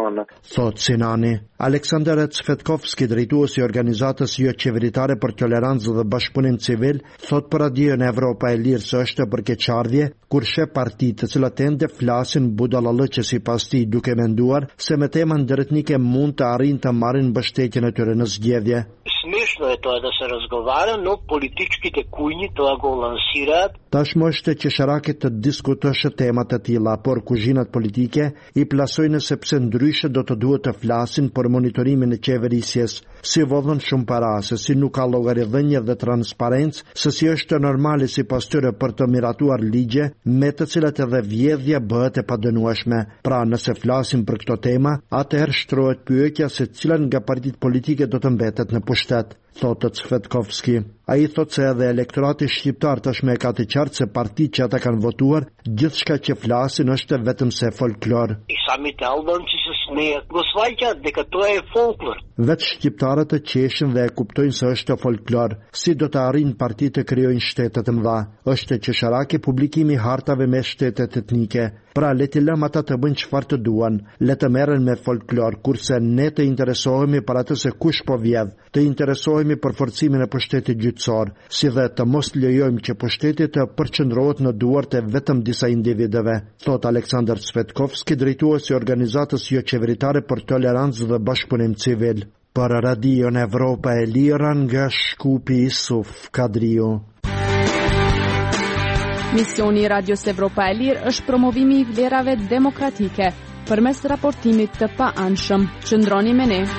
tonë. Thot Sinani. Aleksandar Cvetkovski, drejtuesi i organizatës jo qeveritare për tolerancë dhe bashkëpunim civil, thot për radion Evropa e Lirë se është për keqardhje kur sheh partitë të cilat ende flasin budallallëqe sipas tij, duke menduar se me tema ndërtnike mund të arrijnë të marrin mbështetjen e tyre në zgjedhje. Смешно е тоа да се разговара, но политичките кујни тоа го лансираат. Tashmë është qesharake të diskutosh temat e tilla, por kuzhinat politike i plasojnë sepse ndryshe do të duhet të flasin për monitorimin e qeverisjes, si vodhën shumë para, se si nuk ka llogaridhënie dhe transparencë, se si është normale sipas tyre për të miratuar ligje me të cilat edhe vjedhja bëhet e padënueshme. Pra, nëse flasim për këto tema, atëherë shtrohet pyetja se cilat nga partitë politike do të mbetet në pushtet, thotë Cvetkovski. Ai thotë se edhe elektorati shqiptar tashmë e ka të qartë se partitë që ata kanë votuar, gjithçka që flasin është vetëm se folklor. И самите албанци се смеат, го сваќаат дека тоа е фолклор. Vetë shqiptarët të qeshin dhe e kuptojnë se është folklor. Si do të arrijnë partitë të krijojnë shtete të mëdha? Është qesharake publikimi i hartave me shtetet etnike. Pra, le të lëm ata të bëjnë çfarë të duan, le të merren me folklor, kurse ne të interesohemi për atë se kush po vjedh, të interesohemi për forcimin e pushtetit gjyqësor, si dhe të mos lejojmë që pushteti të përqendrohet në duart e vetëm disa individëve, thot Aleksandar Cvetkovski, drejtuesi i organizatës jo qeveritare për tolerancë dhe bashkëpunim civil. Për Radion Evropa e Lira nga Shkupi Isuf Kadriu. Misioni i Radios Evropa e Lirë është promovimi i vlerave demokratike përmes raportimit të paanshëm. Qëndroni me ne.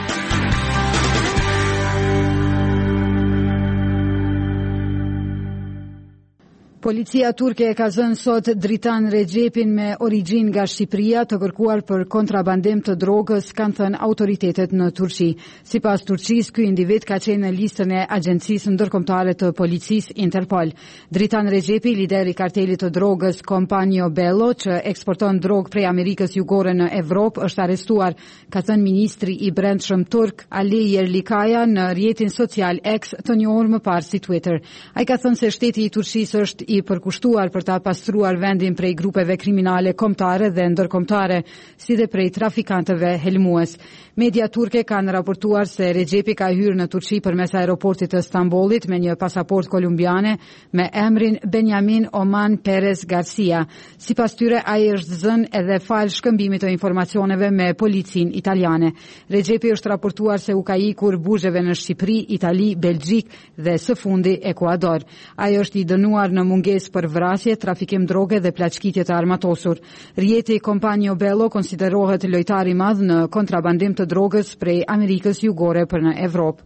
Policia turke e ka zënë sot Dritan Recepin me origjinë nga Shqipëria të kërkuar për kontrabandim të drogës, kanë thënë autoritetet në Turqi. Sipas Turqisë, ky individ ka qenë në listën e Agjencisë Ndërkombëtare të Policisë Interpol. Dritan Recepi, lider i kartelit të drogës Compagno Bello, që eksporton drogë prej Amerikës Jugore në Evropë, është arrestuar, ka thënë ministri i brendshëm turk Ali Yerlikaya në rrjetin social X, të njohur më parë si Twitter. Ai ka thënë se shteti i Turqisë është i përkushtuar për ta pastruar vendin prej grupeve kriminale kombëtare dhe ndërkombëtare, si dhe prej trafikantëve helmues. Media turke kanë raportuar se Recepi ka hyrë në Turqi përmes aeroportit të Stambollit me një pasaport kolumbiane me emrin Benjamin Oman Perez Garcia. Sipas tyre, ai është zënë edhe fal shkëmbimit të informacioneve me policinë italiane. Recepi është raportuar se u ka ikur buzheve në Shqipëri, Itali, Belgjik dhe së fundi Ekuador. Ai është i dënuar në mungesë për vrasje, trafikim droge dhe plaçkitje të armatosur. Rrjeti Compagno Bello konsiderohet lojtar i madh në kontrabandim të drogës prej Amerikës Jugore për në Evropë.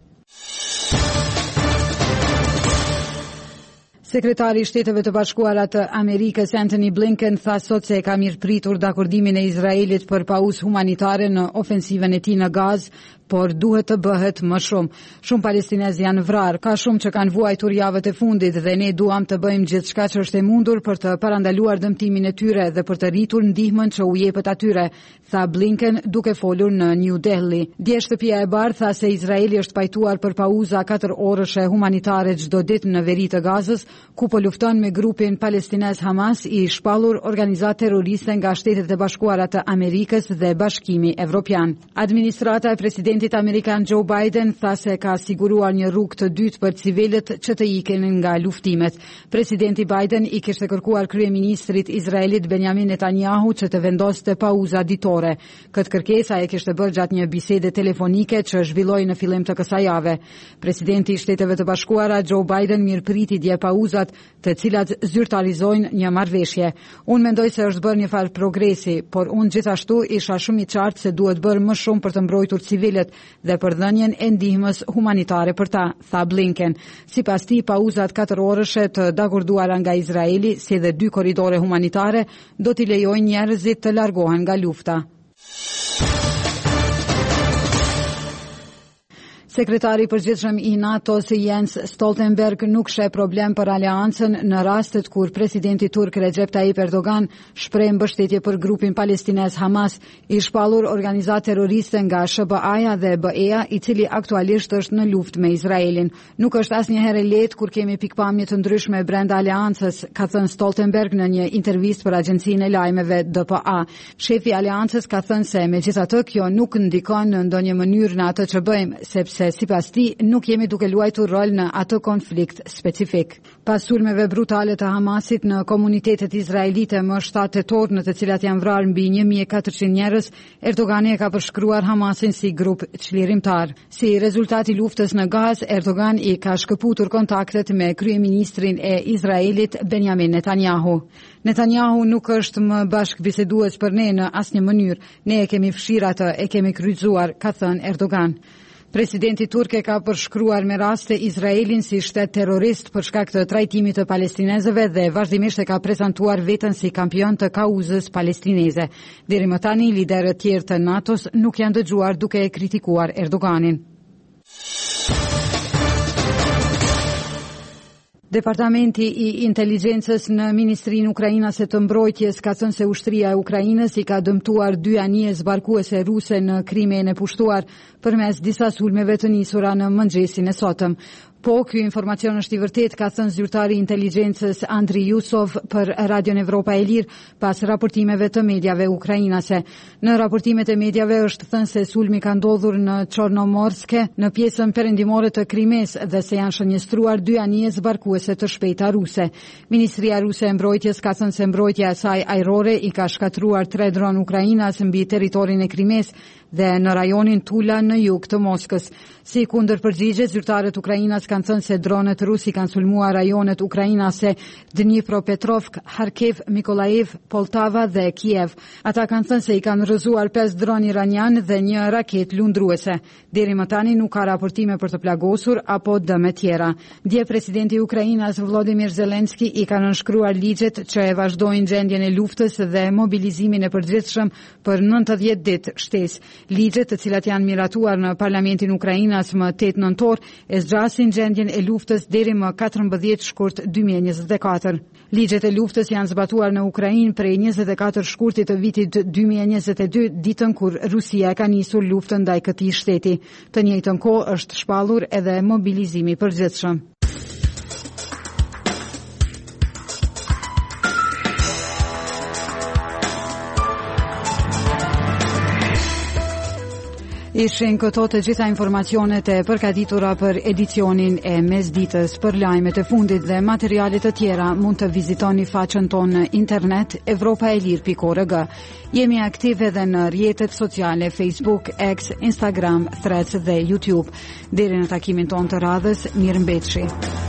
Sekretari i Shteteve të Bashkuara të Amerikës Antony Blinken tha sot se ka mirëpritur dakordimin e Izraelit për pauzë humanitare në ofensivën e tij në Gazë, por duhet të bëhet më shumë. Shumë palestinezë janë vrarë, ka shumë që kanë vuajtur javët e fundit dhe ne duam të bëjmë gjithçka që është e mundur për të parandaluar dëmtimin e tyre dhe për të rritur ndihmën që u jepet atyre, tha Blinken duke folur në New Delhi. Dje shtëpia e Bardhë tha se Izraeli është pajtuar për pauza 4 orëshe humanitare çdo ditë në veri të Gazës, ku po lufton me grupin palestinez Hamas, i shpallur organizatë terroriste nga Shtetet e Bashkuara të Amerikës dhe Bashkimi Evropian. Administrata e presidentit amerikan Joe Biden tha se ka siguruar një rrugë të dytë për civilët që të ikin nga luftimet. Presidenti Biden i kishte kërkuar kryeministrit izraelit Benjamin Netanyahu që të vendoste pauza ditore. Këtë kërkesë ai kishte bërë gjatë një bisede telefonike që zhvilloi në fillim të kësaj jave. Presidenti i Shteteve të Bashkuara Joe Biden mirëpriti dje pauzat, të cilat zyrtarizojnë një marrëveshje. Unë mendoj se është bërë një farë progresi, por unë gjithashtu isha shumë i qartë se duhet bërë më shumë për të mbrojtur civilët dhe për dhënien e ndihmës humanitare për ta, tha Blinken. Sipas tij, pauzat 4 orëshe të dakorduara nga Izraeli, si dhe 2 korridore humanitare, do t'i lejojnë njerëzit të largohen nga lufta. Sekretari i përgjithshëm i NATO-s Jens Stoltenberg nuk sheh problem për aleancën në rastet kur presidenti turk Recep Tayyip Erdogan shpreh mbështetje për grupin palestinez Hamas, i shpallur organizatë terroriste nga SBA-ja dhe BE-ja, i cili aktualisht është në luftë me Izraelin. Nuk është asnjëherë lehtë kur kemi pikpamje të ndryshme brenda aleancës, ka thënë Stoltenberg në një intervistë për agjencinë e lajmeve DPA. Shefi i aleancës ka thënë se megjithatë kjo nuk ndikon në ndonjë mënyrë në atë që bëjmë, sepse sipas tij nuk jemi duke luajtur rol në atë konflikt specifik. Pas sulmeve brutale të Hamasit në komunitetet izraelite më 7 tetor, në të cilat janë vrarë mbi 1400 njerëz, Erdogani e ka përshkruar Hamasin si grup çlirimtar. Si rezultat i luftës në Gazë, Erdogan i ka shkëputur kontaktet me kryeministrin e Izraelit Benjamin Netanyahu. Netanyahu nuk është më bashkëbisedues për ne në asnjë mënyrë. Ne e kemi fshirë atë, e kemi kryqëzuar, ka thënë Erdogan. Presidenti turk e ka përshkruar me raste Izraelin si shtet terrorist për shkak të trajtimit të palestinezëve dhe vazhdimisht e ka prezantuar veten si kampion të kauzës palestineze. Deri më tani, liderët tjerë të NATO-s nuk janë dëgjuar duke e kritikuar Erdoganin. Departamenti i Inteligjencës në Ministrinë Ukrainase të Mbrojtjes ka thënë se ushtria e Ukrainës i ka dëmtuar 2 anije zbarkuese ruse në Krimen e pushtuar përmes disa sulmeve të nisura në mëngjesin e sotëm. Po, ky informacion është i vërtet, ka thënë zyrtari i inteligjencës Andri Yusov për Radion Evropa e Lirë pas raportimeve të medjave ukrainase. Në raportimet e medjave është thënë se sulmi ka ndodhur në Çornomorske, në pjesën perëndimore të Krimes, dhe se janë shënjestruar 2 anije zbarkuese të shpejta ruse. Ministria ruse e mbrojtjes ka thënë se mbrojtja e saj ajrore i ka shkatruar 3 dron ukrainas mbi territorin e Krimes dhe në rajonin Tula në jug të Moskës. Si kundërpërgjigje, zyrtarët ukrainas kanë thënë se dronet rusi kanë sulmuar rajonet ukrainase Dnipropetrovsk, Kharkiv, Mikolajev, Poltava dhe Kiev. Ata kanë thënë se i kanë rrëzuar 5 dron iranian dhe 1 raket lundruese. Deri më tani nuk ka raportime për të plagosur apo dëme tjera. Dje presidenti i Ukrainas Volodymyr Zelensky i ka nënshkruar ligjet që e vazhdojnë gjendjen e luftës dhe mobilizimin e përgjithshëm për 90 ditë shtesë. Ligjet, të cilat janë miratuar në Parlamentin Ukrainas më 8 nëntor, e zgjasin gjendjen e luftës deri më 14 shkurt 2024. Ligjet e luftës janë zbatuar në Ukrainë prej 24 shkurtit të vitit 2022, ditën kur Rusia ka nisur luftën ndaj këtij shteti. Të njëjtën kohë është shpallur edhe mobilizimi i përgjithshëm. Ishin këto të gjitha informacionet e përgatitura për edicionin e mesditës. Për lajmet e fundit dhe materialet të tjera mund të vizitoni faqen tonë në internet europaelir.org. Jemi aktive edhe në rrjetet sociale Facebook, X, Instagram, Threads dhe YouTube. Deri në takimin tonë të radhës, mirëmbëjtje.